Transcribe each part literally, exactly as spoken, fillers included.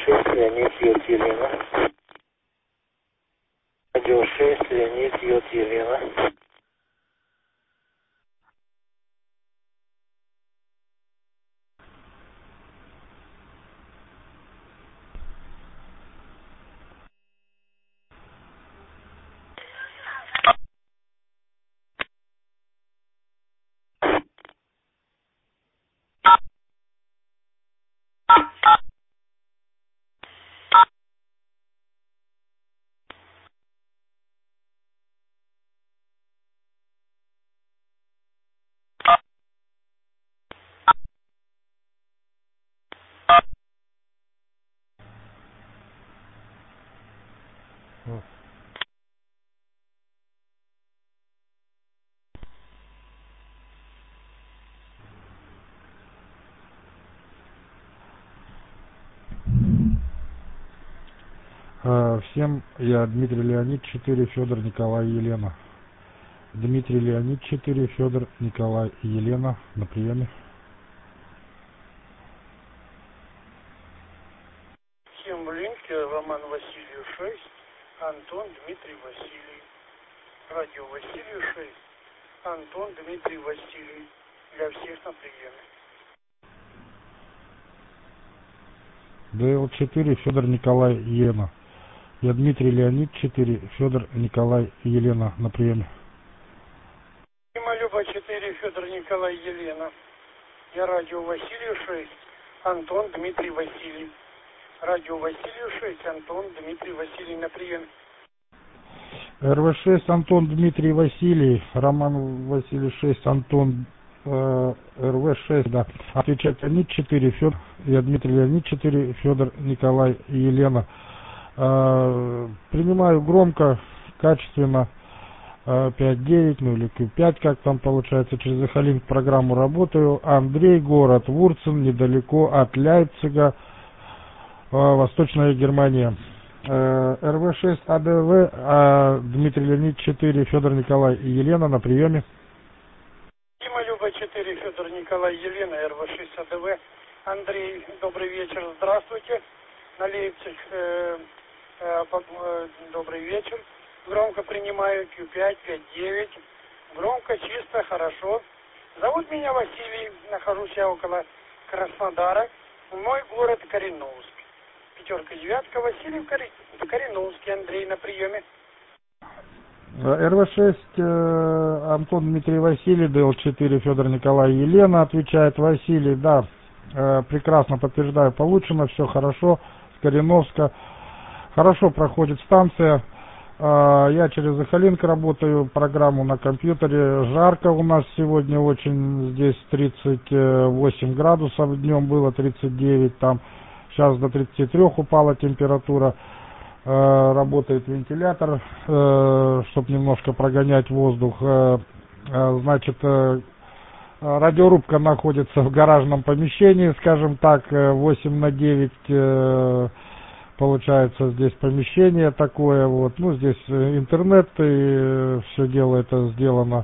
шесть, Леонид Йод Елена. Радио шесть, Леонид Йод Елена. Всем, я Дмитрий Леонид, четыре, Федор, Николай, Елена. Дмитрий Леонид, четыре, Федор, Николай, Елена на приеме. Всем в линке, Роман Василию шесть, Антон Дмитрий Василий. Радио Василию шесть, Антон Дмитрий Василий. Для всех на приеме. ДЛ четыре, Федор, Николай, Елена. Я Дмитрий Леонид, четыре, Федор, Николай, Елена на приеме. Любо четыре, Федор, Николай, Елена. Я радио Василию шесть, Антон Дмитрий Василий. Радио Василию шесть, Антон Дмитрий Василий на приеме. РВ шесть, Антон Дмитрий Василий, Роман Василий шесть, Антон э, РВ шесть, да. Отвечать Леонид четыре, Федор, я Дмитрий Леонид четыре, Федор, Николай, Елена. Э, принимаю громко, качественно, э, пять девять, ну или Q пять, как там получается, через Эхолинк программу работаю. Андрей, город Вурцен, недалеко от Лейпцига, э, Восточная Германия. РВ шесть АДВ, а Дмитрий Леонид четыре, Федор, Николай и Елена на приеме. Дима Люба четыре, Федор, Николай, Елена, РВ шесть АДВ. Андрей, добрый вечер, здравствуйте. На Лейпциг, э, э, э, добрый вечер. Громко принимаю Q пять, пять девять. Громко, чисто, хорошо. Зовут меня Василий, нахожусь я около Краснодара. Мой город Кореновск. Пятерка, девятка, Василий Кореновский, Андрей на приеме. РВ шесть, э, Антон Дмитрий Василий, ДЛ четыре, Федор, Николай, Елена, отвечает Василий, да, э, прекрасно подтверждаю, получено, все хорошо, с Кореновска, хорошо проходит станция, э, я через Эхолинк работаю, программу на компьютере, жарко у нас сегодня очень, здесь тридцать восемь градусов, днем было тридцать девять, там, сейчас до тридцати трёх упала температура, э, работает вентилятор, э, чтобы немножко прогонять воздух. Э, э, значит, э, радиорубка находится в гаражном помещении, скажем так, восемь на девять, э, получается здесь помещение такое, вот, ну здесь интернет и все дело это сделано.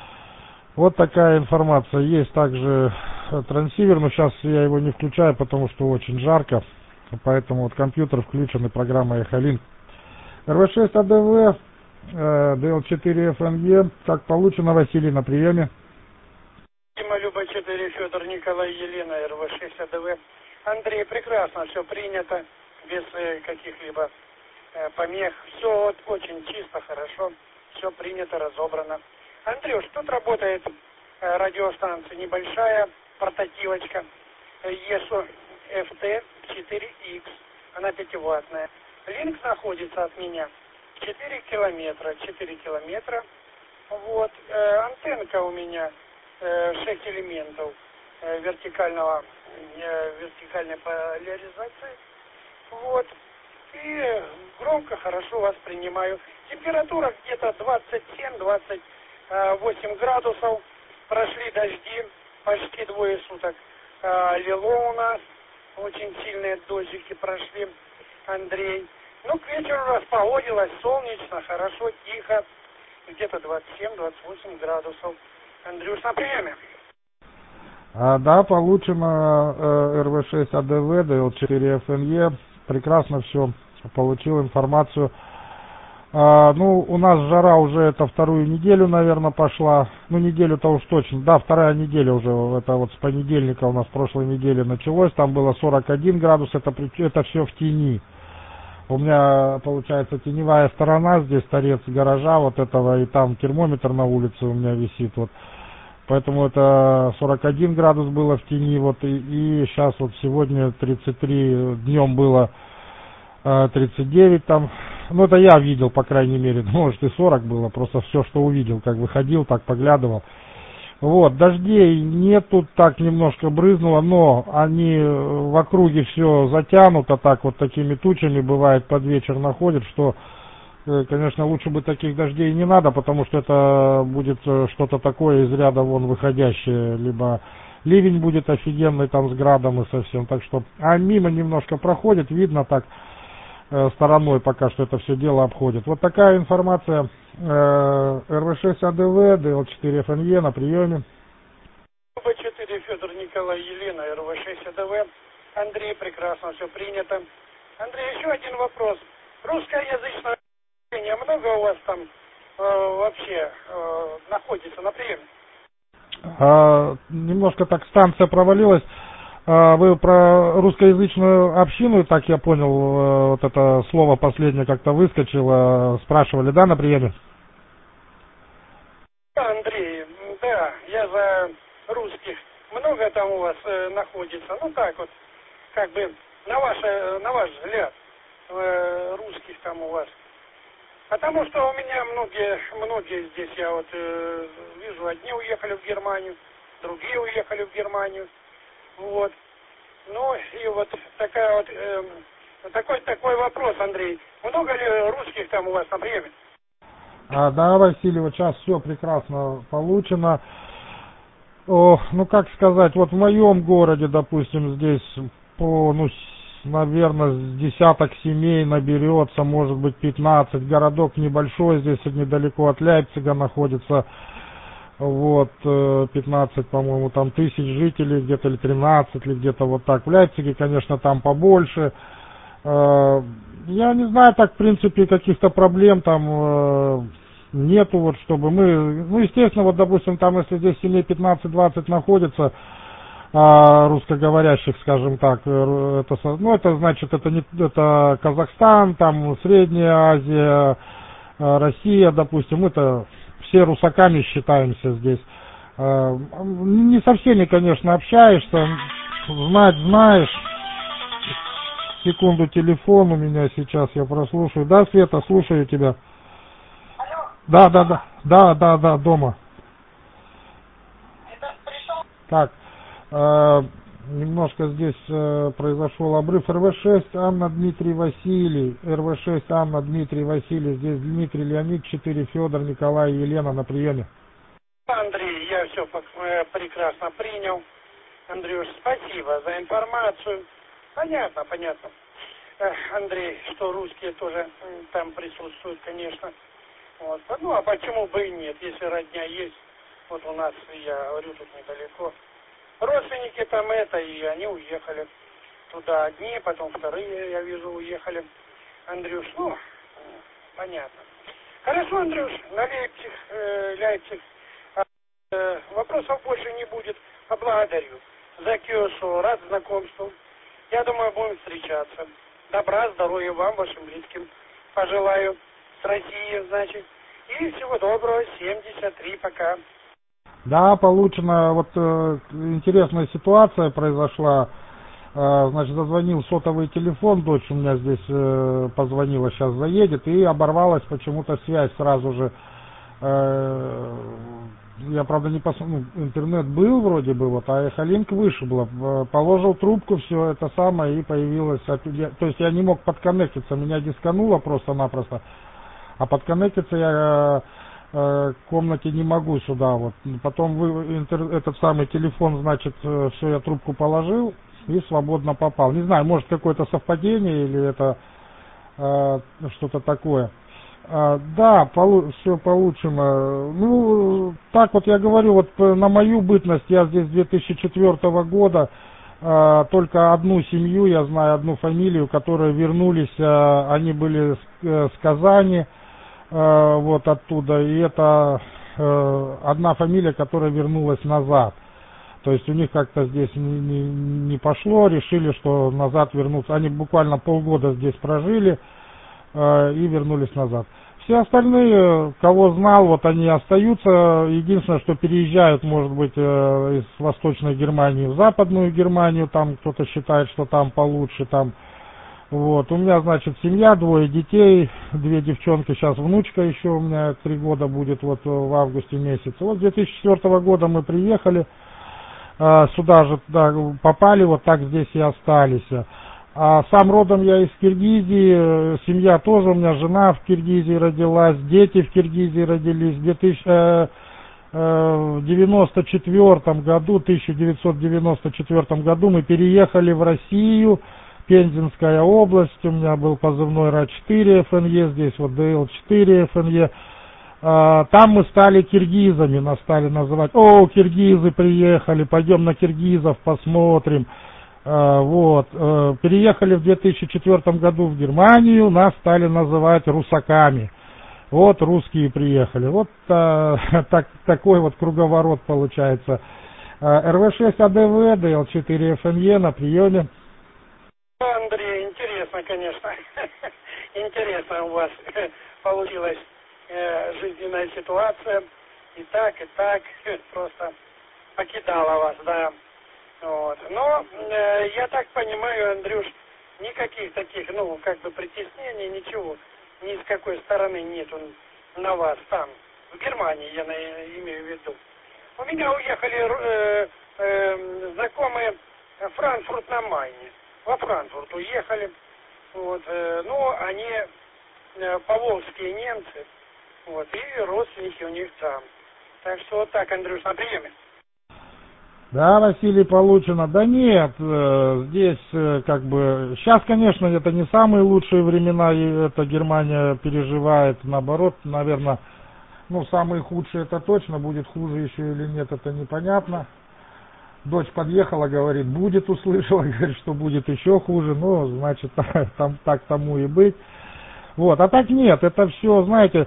Вот такая информация. Есть также трансивер, но сейчас я его не включаю, потому что очень жарко. Поэтому вот компьютер включен и программа Эхолинк. РВ шесть АДВ, э, ДЛ четыре ФНЕ. Так получено, Василий на приеме. Дима Люба четыре, Федор, Николай, Елена, РВ шесть АДВ. Андрей, прекрасно, все принято, без э, каких-либо э, помех. Все вот, очень чисто, хорошо, все принято, разобрано. Андрюш, тут работает э, радиостанция небольшая, портативочка, э, ЕСО эф тэ четыре икс, она пятиваттная. Линк находится от меня четыре километра, четыре километра. Вот, э, антенка у меня э, шесть элементов э, вертикального, э, вертикальной поляризации. Вот, и громко, хорошо вас принимаю. Температура где-то двадцать семь двадцать восемь градусов, прошли дожди, почти двое суток а, лило у нас, очень сильные дождики прошли, Андрей. Ну, к вечеру распогодилось, солнечно, хорошо, тихо, где-то двадцать семь двадцать восемь градусов. Андрюш, на приеме. А, да, получено э, РВ шесть АДВ, ДЛ четыре ФНЕ, прекрасно все получил информацию. А, ну, у нас жара уже это вторую неделю, наверное, пошла. Ну, неделю-то уж точно. Да, вторая неделя уже, это вот с понедельника у нас прошлой недели началось. Там было сорок один градус, это, это все в тени. У меня, получается, теневая сторона, здесь торец гаража вот этого, и там термометр на улице у меня висит. Вот. Поэтому это сорок один градус было в тени, вот, и, и сейчас вот сегодня тридцать три, днем было э, тридцать девять там. Ну, это я видел, по крайней мере, может и сорок было, просто все, что увидел, как выходил, так поглядывал. Вот, дождей нету, так немножко брызнуло, но они в округе все затянуто, так вот такими тучами, бывает, под вечер находят, что, конечно, лучше бы таких дождей не надо, потому что это будет что-то такое из ряда вон выходящее, либо ливень будет офигенный там с градом и совсем, так что, а мимо немножко проходит, видно так, стороной пока что это все дело обходит. Вот такая информация. эр вэ шесть а дэ вэ, дэ эл четыре эф эн е на приеме. бэ четыре Федор Николай Елена, эр вэ шесть а дэ вэ. Андрей, прекрасно, все принято. Андрей, еще один вопрос. Русскоязычное население много у вас там э, вообще э, находится на приеме? А, немножко так станция провалилась. Вы про русскоязычную общину, так я понял, вот это слово последнее как-то выскочило, спрашивали, да, на приеме? Да, Андрей, да, я за русских. Много там у вас э, находится, ну так вот, как бы, на ваш, на ваш взгляд, э, русских там у вас. Потому что у меня многие, многие здесь, я вот э, вижу, одни уехали в Германию, другие уехали в Германию. Вот. Ну и вот такая вот э, такой такой вопрос, Андрей. Много ли русских там у вас на приеме? А, да, Василий, вот сейчас все прекрасно получено. О, ну как сказать, вот в моем городе, допустим, здесь по, ну, наверное, с десяток семей наберется, может быть, пятнадцать. Городок небольшой, здесь недалеко от Лейпцига находится. Вот, пятнадцать, по-моему, там тысяч жителей, где-то или тринадцать, или где-то вот так. В Лейпциге, конечно, там побольше. Я не знаю, так, в принципе, каких-то проблем там нету, вот, чтобы мы... Ну, естественно, вот, допустим, там, если здесь семей пятнадцать-двадцать находится, русскоговорящих, скажем так, это, ну, это значит, это, не, это Казахстан, там, Средняя Азия, Россия, допустим, это... Все русаками считаемся здесь. Не со всеми, конечно, общаешься. Знать знаешь. Секунду, телефон у меня сейчас, я прослушаю. Да, Света, слушаю тебя. Алло. Да, да, да. Да, да, да, дома. Это пришел? Так. Э, немножко здесь э, произошел обрыв. эр вэ шесть, Анна, Дмитрий, Василий. эр вэ шесть, Анна, Дмитрий, Василий. Здесь Дмитрий, Леонид, четыре, Федор, Николай, Елена на приеме. Андрей, я все прекрасно принял. Андрюш, спасибо за информацию. Понятно, понятно. Андрей, что русские тоже там присутствуют, конечно. Вот. Ну, а почему бы и нет, если родня есть. Вот у нас, я говорю, тут недалеко. Родственники там это, и они уехали туда одни, потом вторые, я вижу, уехали. Андрюш, ну, понятно. Хорошо, Андрюш, на Лейпциг, э, Лейпциг. Э, вопросов больше не будет. Поблагодарю за Киосо, рад знакомству. Я думаю, будем встречаться. Добра, здоровья вам, вашим близким. Пожелаю с России, значит. И всего доброго, семьдесят три, пока. Да, получено, вот э, интересная ситуация произошла, э, значит, зазвонил сотовый телефон, дочь у меня здесь э, позвонила, сейчас заедет, и оборвалась почему-то связь сразу же. Э, я, правда, не посмотрел, ну, интернет был вроде бы, вот, а эхолинк вышибло, э, положил трубку, все это самое, и появилось, то есть я не мог подконнектиться, меня дискануло просто-напросто, а подконнектиться я... в комнате не могу сюда вот. Потом вы, интер, этот самый телефон, значит, все, я трубку положил и свободно попал. Не знаю, может какое-то совпадение или это э, что-то такое. Э, да, полу, все получено. Ну, так вот я говорю, вот на мою бытность, я здесь с две тысячи четвёртого года, э, только одну семью, я знаю одну фамилию, которые вернулись, э, они были с, э, с Казани, э, вот оттуда, и это э, одна фамилия, которая вернулась назад. То есть у них как-то здесь не, не, не пошло, решили, что назад вернуться. Они буквально полгода здесь прожили э, и вернулись назад. Все остальные, кого знал, вот они остаются. Единственное, что переезжают, может быть, э, из Восточной Германии в Западную Германию. Там кто-то считает, что там получше. Там. Вот. У меня, значит, семья, двое детей, две девчонки. Сейчас внучка еще у меня три года будет вот в августе месяце. Вот с две тысячи четвёртого года мы приехали. Сюда же да, попали, вот так здесь и остались. А сам родом я из Киргизии, семья тоже, у меня жена в Киргизии родилась, дети в Киргизии родились. В две тысячи девяносто четвёртом году, тысяча девятьсот девяносто четвёртом году мы переехали в Россию, Пензенская область, у меня был позывной Р А четыре Ф Н Е, здесь вот Д Л четыре Ф Н Е. Там мы стали киргизами, нас стали называть. О, киргизы приехали, пойдем на киргизов посмотрим. Вот. Переехали в две тысячи четвёртом году в Германию, нас стали называть русаками. Вот русские приехали. Вот так, такой вот круговорот получается. Р В шесть А Д В, Д Л четыре Ф Н Е на приеме. Андрей, интересно, конечно. Интересно у вас получилось. Жизненная ситуация и так, и так просто покидала вас, да. Вот. Но э, я так понимаю, Андрюш, никаких таких, ну, как бы притеснений, ничего, ни с какой стороны нету на вас там, в Германии, я на, имею в виду. У меня уехали э, э, знакомые Франкфурт на Майне, во Франкфурт уехали, вот, э, ну, они э, поволжские немцы. Вот, и родственники у них там. Так что вот так, Андрюш, на приеме. Да, Василий, получено. Да нет, э, здесь э, как бы... Сейчас, конечно, это не самые лучшие времена, и это Германия переживает. Наоборот, наверное, ну, самые худшие это точно. Будет хуже еще или нет, это непонятно. Дочь подъехала, говорит, будет, услышала, говорит, что будет еще хуже. Ну, значит, там так тому и быть. Вот, а так нет, это все, знаете...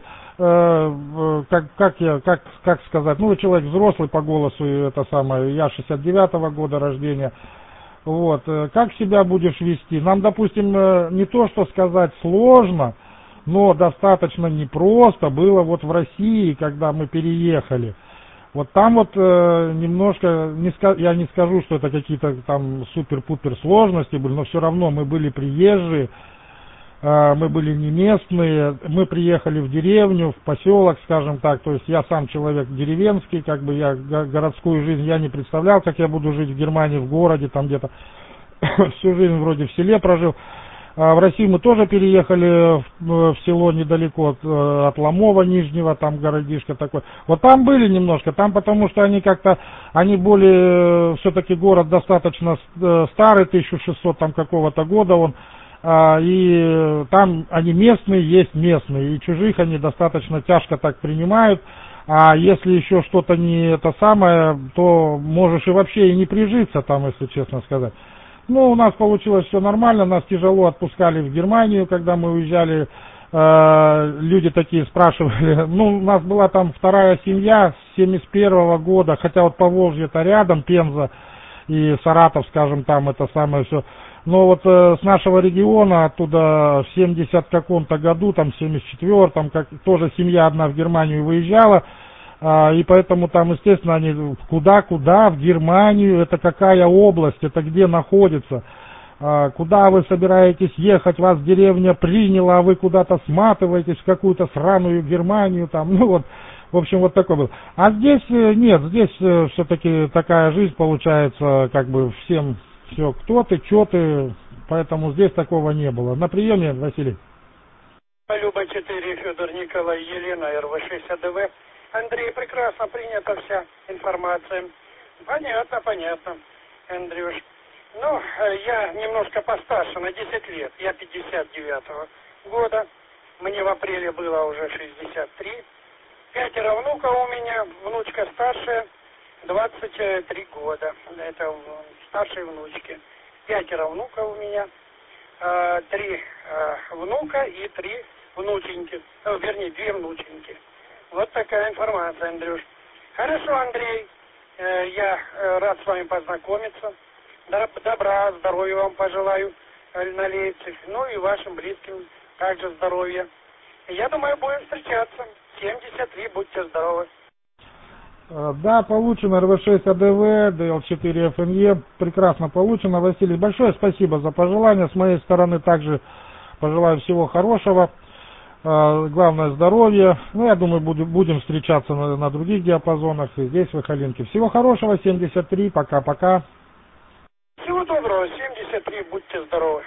Как, как, я, как, как сказать, ну, человек взрослый по голосу, это самое, я шестьдесят девятого года рождения, вот, как себя будешь вести? Нам, допустим, не то, что сказать сложно, но достаточно непросто было вот в России, когда мы переехали. Вот там вот немножко, не, я не скажу, что это какие-то там супер-пупер сложности были, но все равно мы были приезжие, мы были не местные, мы приехали в деревню, в поселок, скажем так, то есть я сам человек деревенский, как бы я городскую жизнь, я не представлял, как я буду жить в Германии, в городе, там где-то всю жизнь вроде в селе прожил. В Россию мы тоже переехали в село недалеко от, от Ломова Нижнего, там городишко такой. Вот там были немножко, там потому что они как-то, они более, все-таки город достаточно старый, тысяча шестисотого там какого-то года он. И там они местные, есть местные, и чужих они достаточно тяжко так принимают, а если еще что-то не это самое, то можешь и вообще и не прижиться там, если честно сказать. Ну, у нас получилось все нормально, нас тяжело отпускали в Германию, когда мы уезжали, э, люди такие спрашивали, ну, у нас была там вторая семья с семьдесят первого года, хотя вот Поволжье-то рядом, Пенза и Саратов, скажем, там это самое все. Но вот э, с нашего региона, оттуда в семидесятом каком-то году, там в семьдесят четвёртом, как, тоже семья одна в Германию выезжала, э, и поэтому там, естественно, они куда-куда, в Германию, это какая область, это где находится, э, куда вы собираетесь ехать, вас деревня приняла, а вы куда-то сматываетесь в какую-то сраную Германию, там, ну вот, в общем, вот такой был. А здесь э, нет, здесь э, все-таки такая жизнь получается, как бы всем... Все, кто ты, что ты, поэтому здесь такого не было. На приеме, Василий. Люба четыре, Федор Николай, Елена, Р В шесть А Д В. Андрей, прекрасно принята вся информация. Понятно, понятно, Андрюш. Ну, я немножко постарше, на десять лет. Я пятьдесят девятого года. Мне в апреле было уже шестьдесят три. Пятеро внуков у меня, внучка старшая, двадцать три года. Это старшей внучке. Пятеро внуков у меня. Три внука и три внученьки. Ну, вернее, две внученьки. Вот такая информация, Андрюш. Хорошо, Андрей. Я рад с вами познакомиться. Добра, здоровья вам пожелаю на лекциях. Ну и вашим близким также здоровья. Я думаю, будем встречаться. семьдесят три, будьте здоровы. Да, получено эр вэ шесть а дэ вэ, дэ эл четыре эф эн е. Прекрасно получено. Василий, большое спасибо за пожелания. С моей стороны также пожелаю всего хорошего. Главное здоровье. Ну, я думаю, буду, будем встречаться на, на других диапазонах и здесь, в Ихалинке. Всего хорошего, семьдесят три. Пока-пока. Всего доброго, семьдесят три, будьте здоровы.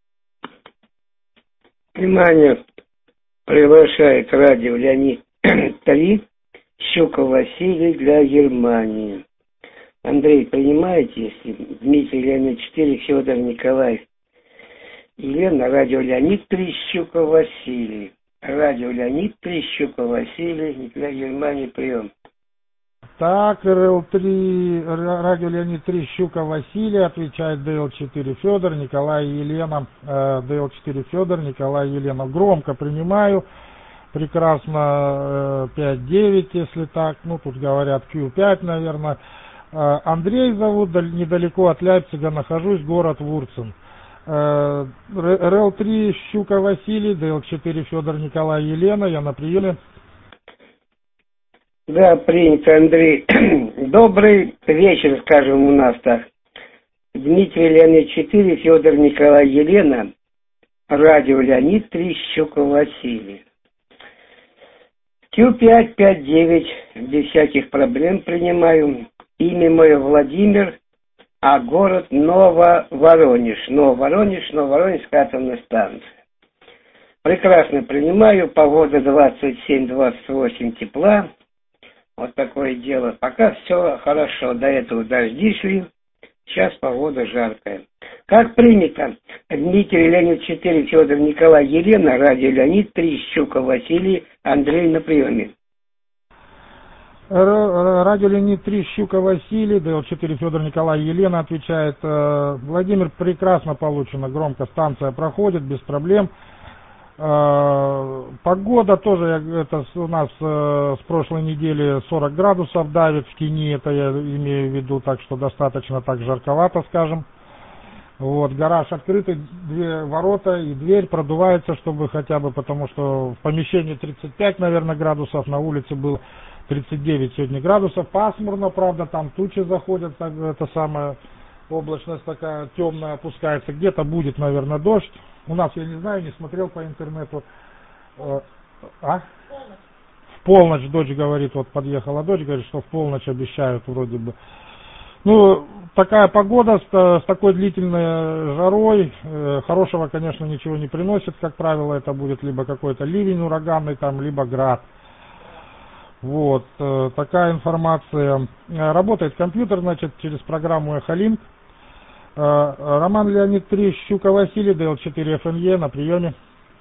Внимание, приглашает радио Леонид три, Щуков Василий для Германии. Андрей, принимаете, если Дмитрий Леонид четыре, Федор Николай, Елена, радио Леонид три, Щуков Василий. Радио Леонид три, Щуков Василий для Германии, прием. Так, эр эл три, радио Леонид три, Щуков Василий, отвечает дэ эл четыре Федор, Николай и Елена, э, дэ эл четыре Федор, Николай и Елена. Громко принимаю, прекрасно, э, пять девять, если так, ну тут говорят кью пять, наверное. Э, Андрей зовут, недалеко от Лейпцига нахожусь, город Вурцен. Э, эр эл три, Щуков Василий, дэ эл четыре Федор, Николай и Елена, я на приеме. Да, принято, Андрей. Добрый вечер, скажем, у нас так. Дмитрий Леонид четыре, Федор Николай Елена, радио Леонид три, Щуков Василий. кью пять пять девять, без всяких проблем принимаю. Имя мое Владимир, а город Нововоронеж. Нововоронеж, Нововоронежская атомная станция. Прекрасно принимаю, погода двадцать семь двадцать восемь тепла. Вот такое дело. Пока все хорошо. До этого дожди шли. Сейчас погода жаркая. Как принято. Дмитрий Леонид четыре, Федор Николай Елена, радио Леонид три, Щуков Василий, Андрей на приеме. Радио Леонид три, Щуков Василий, дэ эл четыре Федор Николай Елена, отвечает. Владимир, прекрасно получено. Громко станция проходит, без проблем. Погода тоже, это у нас с прошлой недели сорок градусов давит в тени, это я имею в виду, так что достаточно так жарковато, скажем. Вот, гараж открытый, две ворота и дверь продувается, чтобы хотя бы, потому что в помещении тридцать пять, наверное, градусов, на улице было тридцать девять сегодня градусов, пасмурно, правда, там тучи заходят, так, это самое, облачность такая темная опускается, где-то будет, наверное, дождь. У нас, я не знаю, не смотрел по интернету. Э, а? В полночь дочь говорит, вот подъехала дочь, говорит, что в полночь обещают вроде бы. Ну, такая погода с, с такой длительной жарой, э, хорошего, конечно, ничего не приносит, как правило, это будет либо какой-то ливень ураганный там, либо град. Вот, э, такая информация. Работает компьютер, значит, через программу Эхолинк. Роман Леонид три, Щуков Василий, дэ эл четыре эф эн е на приеме.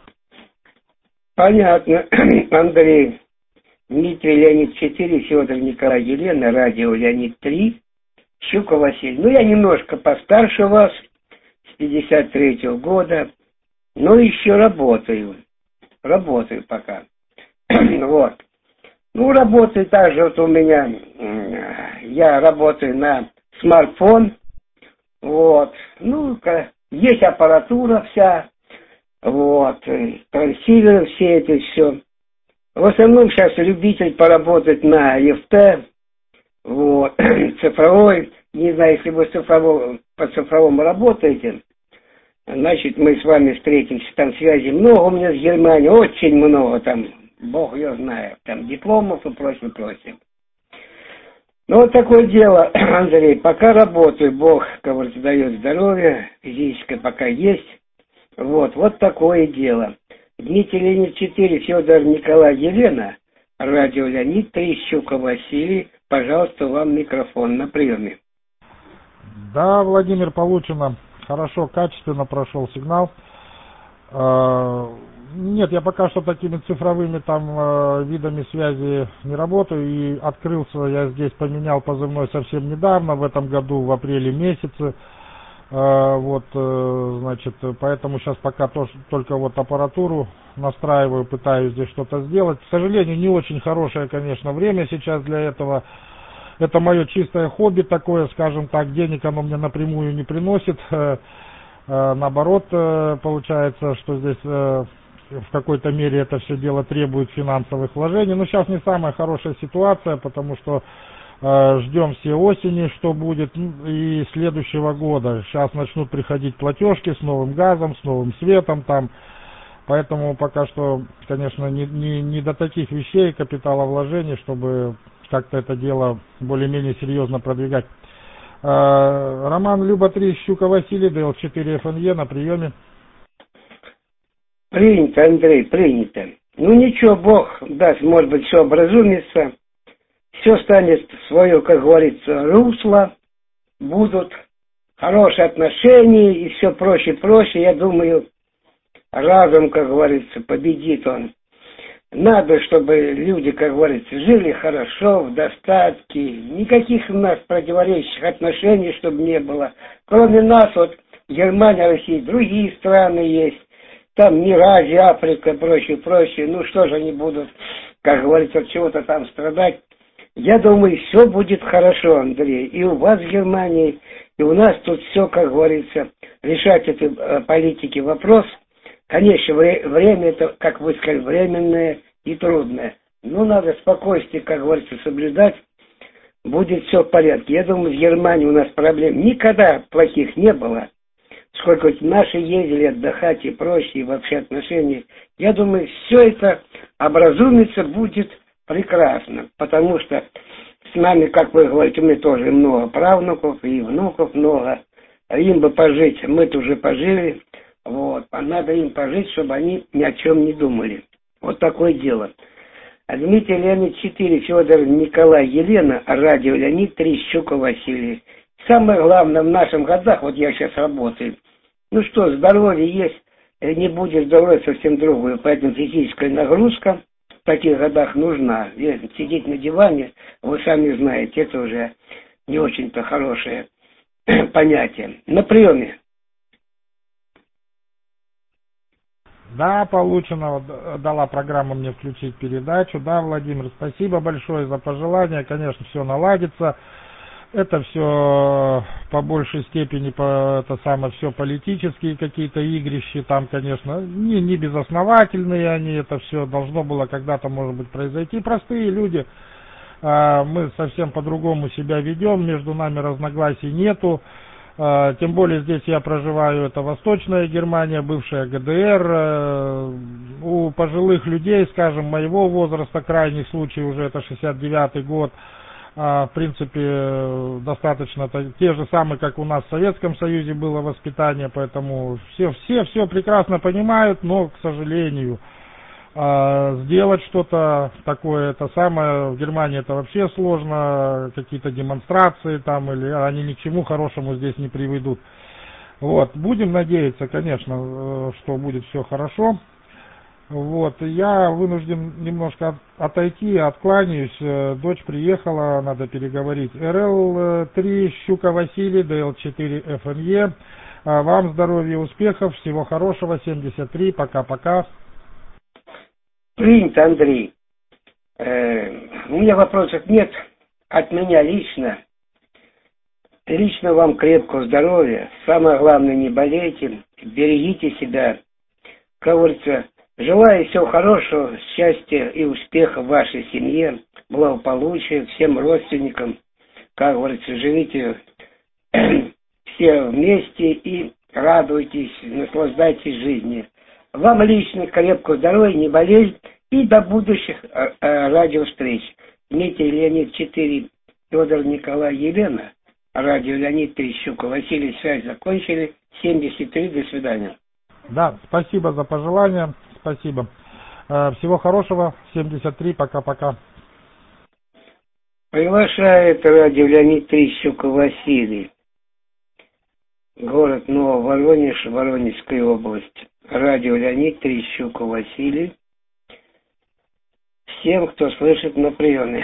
Понятно, Андрей. Дмитрий Леонид четыре, Федор Николай Елена, радио Леонид три, Щуков Василий. Ну, я немножко постарше вас, с пятьдесят третьего года, но еще работаю. Работаю пока. Вот. Ну, работаю также вот у меня, я работаю на смартфон. Вот, ну, есть аппаратура вся, вот, трансиверы все это все. В основном сейчас любитель поработать на эф тэ, вот, цифровой, не знаю, если вы цифровой, по цифровому работаете, значит, мы с вами встретимся, там связи много у меня с Германией, очень много, там, бог ее знает, там дипломов и прочее, прочее. Ну, вот такое дело, Андрей, пока работаю, Бог, говорит, дает здоровье, физическое пока есть, вот, вот такое дело. Дмитрий Леонид четыре, Федор Николай Елена, радио Леонид три, Щуков Василий, пожалуйста, вам микрофон на приеме. Да, Владимир, получено, хорошо, качественно прошел сигнал. Нет, я пока что такими цифровыми там э, видами связи не работаю. И открылся я здесь, поменял позывной совсем недавно, в этом году, в апреле месяце. Э, вот, э, значит, поэтому сейчас пока тоже, только вот аппаратуру настраиваю, пытаюсь здесь что-то сделать. К сожалению, не очень хорошее, конечно, время сейчас для этого. Это мое чистое хобби такое, скажем так, денег оно мне напрямую не приносит. Э, э, наоборот, э, получается, что здесь... Э, в какой-то мере это все дело требует финансовых вложений. Но сейчас не самая хорошая ситуация, потому что э, ждем все осени, что будет, и следующего года. Сейчас начнут приходить платежки с новым газом, с новым светом там. Поэтому пока что, конечно, не, не, не до таких вещей капиталовложений, чтобы как-то это дело более-менее серьезно продвигать. Э, Роман Люба три, Щука Василий, ДЛ четыре эф эн е на приеме. Принято, Андрей, принято. Ну ничего, Бог даст, может быть, все образумится, все станет в свое, как говорится, русло, будут хорошие отношения и все проще и проще. Я думаю, разум, как говорится, победит он. Надо, чтобы люди, как говорится, жили хорошо, в достатке, никаких у нас противоречивых отношений, чтобы не было. Кроме нас, вот Германия, Россия, другие страны есть. Там мир, Азия, Африка, прочее, прочее. Ну что же они будут, как говорится, от чего-то там страдать. Я думаю, все будет хорошо, Андрей. И у вас в Германии, и у нас тут все, как говорится, решать эти э, политики вопрос. Конечно, вре- время это, как вы сказали, временное и трудное. Но надо спокойствие, как говорится, соблюдать. Будет все в порядке. Я думаю, в Германии у нас проблем никогда плохих не было. Сколько наши ездили отдыхать и прочее, и вообще отношения. Я думаю, все это образумится, будет прекрасно. Потому что с нами, как вы говорите, мы тоже много правнуков и внуков много. Им бы пожить, мы-то уже пожили. Вот. А надо им пожить, чтобы они ни о чем не думали. Вот такое дело. Дмитрий Леонид четыре, Федор Николай Елена, радио Леонид три, Щука Василий. Самое главное в наших годах, вот я сейчас работаю, ну что, здоровье есть, не будет здоровья совсем другое, поэтому физическая нагрузка в таких годах нужна. Сидеть на диване, вы сами знаете, это уже не очень-то хорошее понятие. На приеме. Да, получено, дала программа мне включить передачу. Да, Владимир, спасибо большое за пожелания, конечно, все наладится. Это все по большей степени, по, это самое, все политические какие-то игрища, там, конечно, не, не безосновательные они, это все должно было когда-то, может быть, произойти. Простые люди, а, мы совсем по-другому себя ведем, между нами разногласий нету. А, тем более здесь я проживаю, это Восточная Германия, бывшая гэ дэ эр. А, у пожилых людей, скажем, моего возраста, крайний случай уже это шестьдесят девятый год, в принципе, достаточно те же самые, как у нас в Советском Союзе было воспитание, поэтому все, все, все прекрасно понимают, но, к сожалению, сделать что-то такое, это самое, в Германии это вообще сложно, какие-то демонстрации там, или они ни к чему хорошему здесь не приведут. Вот, будем надеяться, конечно, что будет все хорошо. Вот, я вынужден немножко отойти, откланяюсь. Дочь приехала, надо переговорить. эр эл три, Щука Василий, дэ эл четыре эф эн е. Вам здоровья, успехов, всего хорошего, семьдесят три, пока-пока. Принято, Андрей. Э, у меня вопросов нет. От меня лично. Лично вам крепкого здоровья. Самое главное, не болейте, берегите себя. Как говорится, желаю всего хорошего, счастья и успеха в вашей семье, благополучия всем родственникам. Как говорится, живите все вместе и радуйтесь, наслаждайтесь жизнью. Вам лично крепкого здоровья, не болеть и до будущих э, э, радиовстреч. Дмитрий Леонид четыре, Федор Николай Елена, радио Леонид три, Щука Василий, связь закончили, семьдесят три, до свидания. Да, спасибо за пожелания, спасибо. Всего хорошего, семьдесят три, пока-пока. Приглашает радио Леонид три, Щука Василий. Город Нововоронеж, Воронежская область. радио Леонид три, Щука Василий. Всем, кто слышит, на приеме.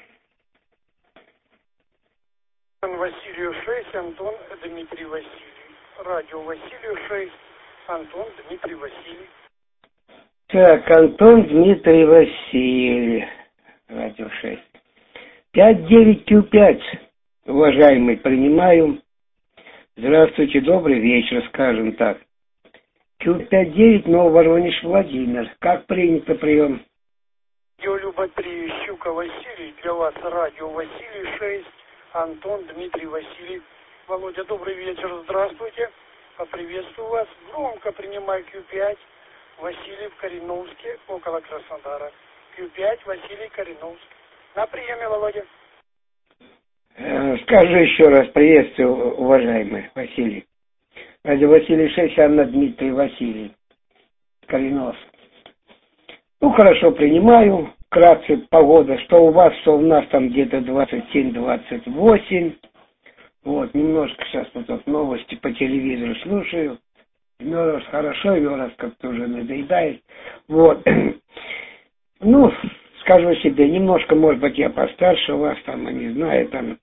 Василию шесть, Антон Дмитрий Василий. Радио Василию шесть, Антон Дмитрий Василий. Так, Антон Дмитрий Василий. Радио шесть. пять девять Q пять. Уважаемый, принимаю. Здравствуйте, добрый вечер, скажем так. Q пять девять, Нововоронеж, Владимир. Как принято прием? Радио Люба три, Щука Василий. Для вас радио Василий шесть, Антон Дмитрий Василий. Володя, добрый вечер, здравствуйте. Поприветствую вас. Громко принимаю Q пять. Василий в Кореновске, около Краснодара. Q пять, Василий, Кореновск. На приеме, Володя. Скажу еще раз, приветствую, уважаемый Василий. Радио Василий шесть, Анна Дмитрий Василий. Кореновск. Ну, хорошо, принимаю. Вкратце погода, что у вас, что у нас там где-то двадцать семь двадцать восемь. Вот, немножко сейчас вот тут новости по телевизору слушаю. Иной раз хорошо, иной раз как-то уже надоедает. Вот. Ну, скажу себе, немножко, может быть, я постарше вас, там, не знаю, там.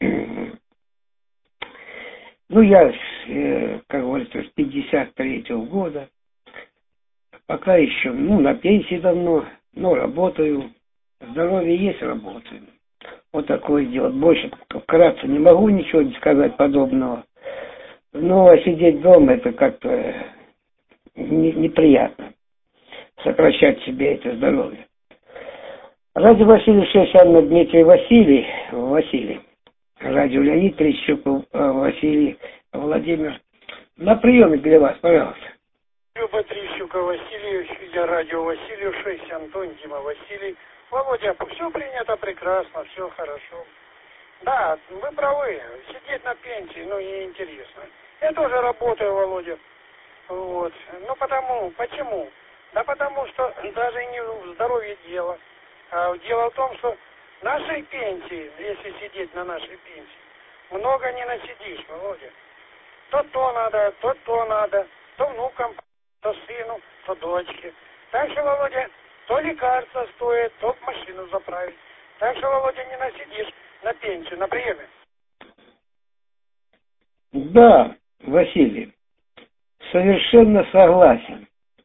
Ну, я, как говорится, с пятьдесят третьего года. Пока еще, ну, на пенсии давно, но работаю. Здоровье есть, работаю. Вот такое дело. Больше вкратце не могу ничего сказать подобного. Но сидеть дома это как-то не, неприятно. Сокращать себе это здоровье. Радио Василий шесть, Анна Дмитрий Василий. Василий. Радио Леонид три, Щука Василий. Владимир. На приеме для вас, пожалуйста. Люба три, Щука Василий. Я радио Василию шесть, Антон Дима Василий. Володя, все принято прекрасно, все хорошо. Да, вы правы, сидеть на пенсии, ну, неинтересно. Я тоже работаю, Володя. Вот. Ну, потому, почему? Да потому что даже не в здоровье дело. А дело в том, что нашей пенсии, если сидеть на нашей пенсии, много не насидишь, Володя. То то надо, то то надо, то внукам, то сыну, то дочке. Так что, Володя, то лекарства стоит, то машину заправить. Так что, Володя, не насидишь на пенсию, на приеме. Да, Василий, совершенно согласен.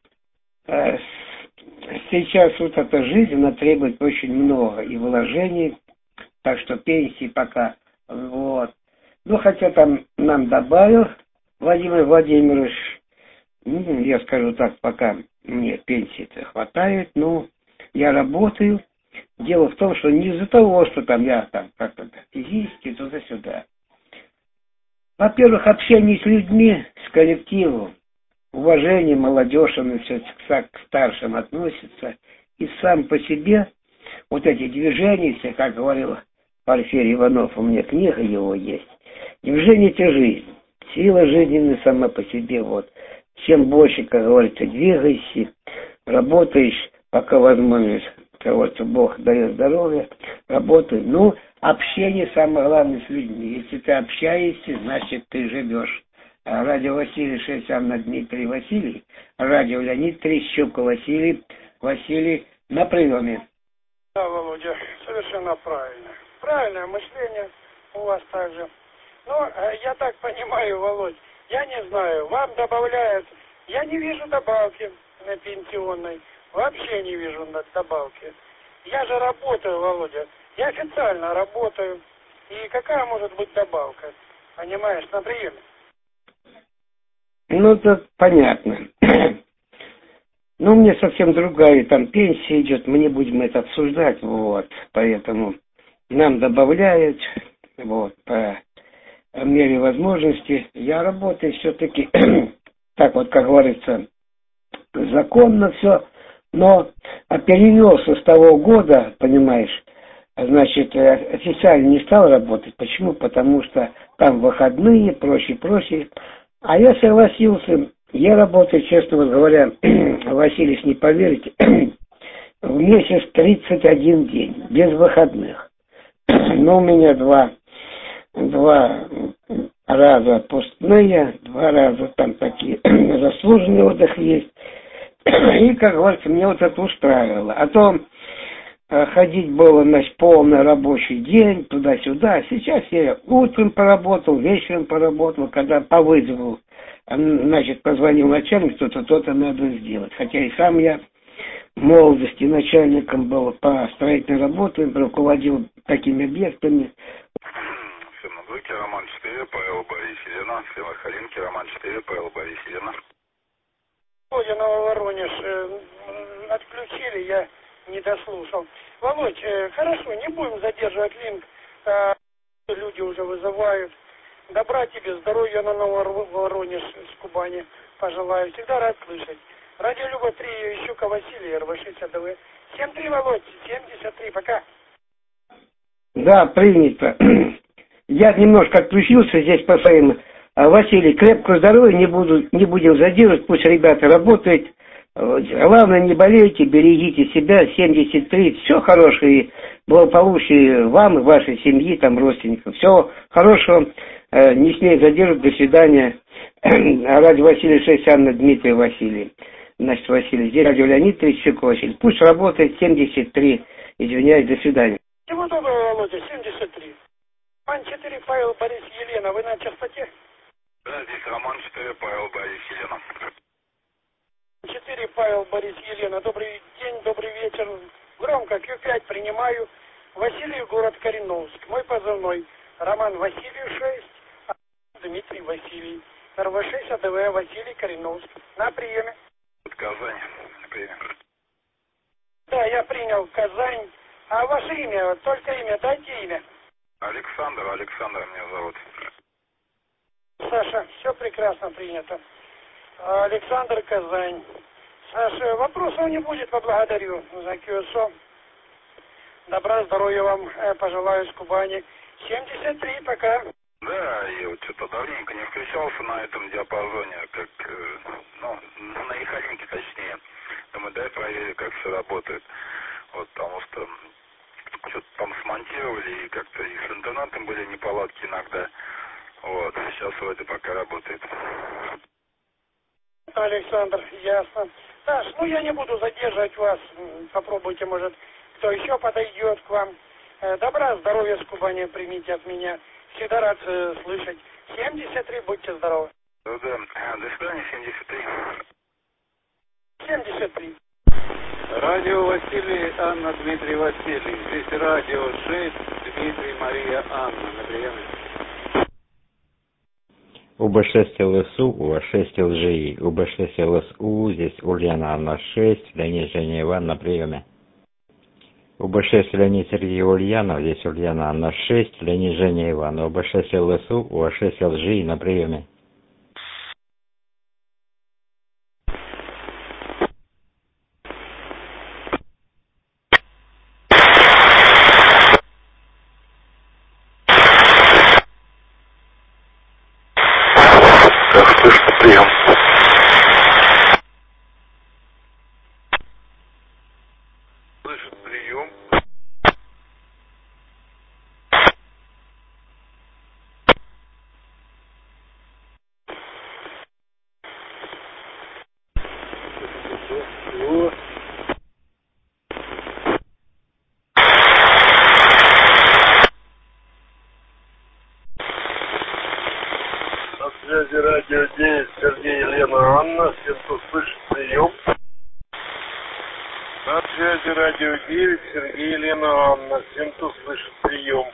Сейчас вот эта жизнь, она требует очень много и вложений, так что пенсии пока, вот. Ну, хотя там нам добавил Владимир Владимирович, ну, я скажу так, пока мне пенсии-то хватает, но я работаю. Дело в том, что не из-за того, что там я там как-то физически туда-сюда. Во-первых, общение с людьми, с коллективом, уважение, молодежь, она все к старшим относится. И сам по себе вот эти движения, все, как говорил Порфирий Иванов, у меня книга его есть. Движение — это жизнь. Сила жизненная сама по себе, вот. Чем больше, как говорится, двигаешься, работаешь, пока возможность, как говорится, Бог дает здоровье, работай. Ну, общение самое главное с людьми. Если ты общаешься, значит, ты живешь. Радио Василий шесть, Анна Дмитрий Василий. Радио Леонид три, Щука Василий. Василий на приеме. Да, Володя, совершенно правильно. Правильное мышление у вас также. Но я так понимаю, Володь, я не знаю, вам добавляют, я не вижу добавки на пенсионной, вообще не вижу добавки. Я же работаю, Володя, я официально работаю, и какая может быть добавка, понимаешь, на приеме? Ну, это понятно. Ну, мне совсем другая там пенсия идет, мы не будем это обсуждать, вот, поэтому нам добавляют, вот, по мере возможности. Я работаю все-таки, так вот, как говорится, законно все, но перевелся с того года, понимаешь, значит, официально не стал работать. Почему? Потому что там выходные, прочее, прочее. А я согласился, я работаю, честно говоря, Василий, не поверите, в месяц тридцать один день, без выходных. Но у меня два, два раза отпускные, два раза там такие заслуженный отдых есть. И, как говорится, мне вот это устраивало. А то э, ходить было, значит, полный рабочий день, туда-сюда. Сейчас я утром поработал, вечером поработал, когда по вызову, значит, позвонил начальник, что-то, то-то надо сделать. Хотя и сам я в молодости начальником был по строительной работе, руководил такими объектами. Семнадуйки, Роман четыре, Павел Борис Елена, Северхалинки, Роман четыре, Павел Борис Елена. Володя, Нововоронеж, э, отключили, я не дослушал. Володь, э, хорошо, не будем задерживать линк, э, люди уже вызывают. Добра тебе, здоровья на Нововоронеж с Кубани пожелаю, всегда рад слышать. Радио Люба три, Щука Василий, эр вэ шесть а дэ вэ. семь три, Володь, семьдесят три, пока. Да, принято. Я немножко отключился здесь по своим. Василий, крепкого здоровья, не, буду, не будем задерживать, пусть ребята работают. Главное, не болейте, берегите себя, семьдесят три, все хорошее, благополучие вам и вашей семьи, там, родственникам. Всего хорошего, не смею задерживать, до свидания. Радио Василий шесть, Анна, Дмитрий Василий. Значит, Василий, здесь радио Леонид тридцать Василий. Пусть работает семьдесят три, извиняюсь, до свидания. Всего доброго, Володя, семьдесят три. Роман четыре, Павел Борис Елена, вы на частоте? Да, здесь Роман четыре, Павел Борис Елена. четыре, Павел Борис Елена. Добрый день, добрый вечер. Громко, Q пять принимаю. Василий, город Кореновск. Мой позывной Роман Василий шесть, а Дмитрий Василий. эр вэ шесть а дэ вэ Василий, Кореновск. На приеме. Казань, прием. Да, я принял Казань. А ваше имя, только имя, дайте имя. Александр, Александр меня зовут. Саша, все прекрасно принято. Александр, Казань. Саша, вопросов не будет, поблагодарю за кью эс о. Добра, здоровья вам пожелаю с Кубани. семьдесят три, пока. Да, я вот что-то давненько не включался на этом диапазоне, как, ну, на Ихалинке точнее. Думаю, дай проверю, как все работает. Вот, потому что что-то там смонтировали, и как-то и с интернетом были неполадки иногда. Вот, сейчас вроде пока работает. Александр, ясно. Саш, ну я не буду задерживать вас. Попробуйте, может, кто еще подойдет к вам. Добра, здоровья с Кубани примите от меня. Всегда рад э, слышать. семьдесят три, будьте здоровы. Ну да, до свидания, семьдесят три. семьдесят три. Радио Василий, Анна, Дмитрий Василий. Здесь радио шесть, Дмитрий, Мария, Анна. На приеме. У бэ шесть эл эс у, у а шесть эл жэ и, у бэ шесть эл эс у, здесь Ульяна Анна шесть, Леонид Женя Иван на приеме. у бэ шесть Леонид Сергей Ульянов, здесь Ульяна Анна шесть, Леонид Женя Иван, у бэ шесть эл эс у, у а шесть эл жэ и на приеме. Прием. Слышит прием. На связи радио девять, Сергей, Елена, Анна, всем, кто слышит, прием. На связи радио девять, Сергей, Елена, Анна, всем, кто слышит, прием.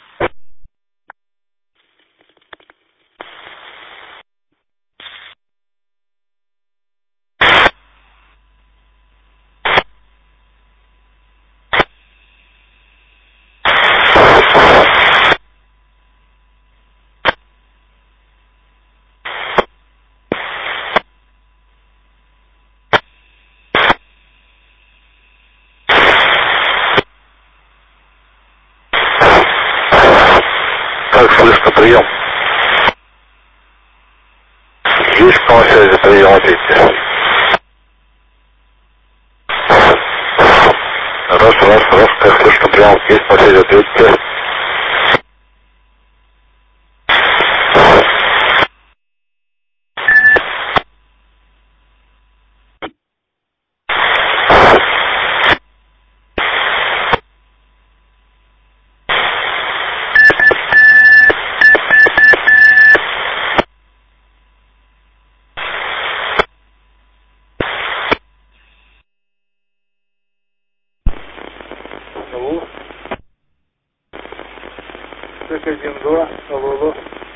Так, слышно, прием. Есть кто на связи, прием, ответьте. Раз, раз, раз, так, слышно, прием, есть на связи, ответьте. сорок один два, алло, алло.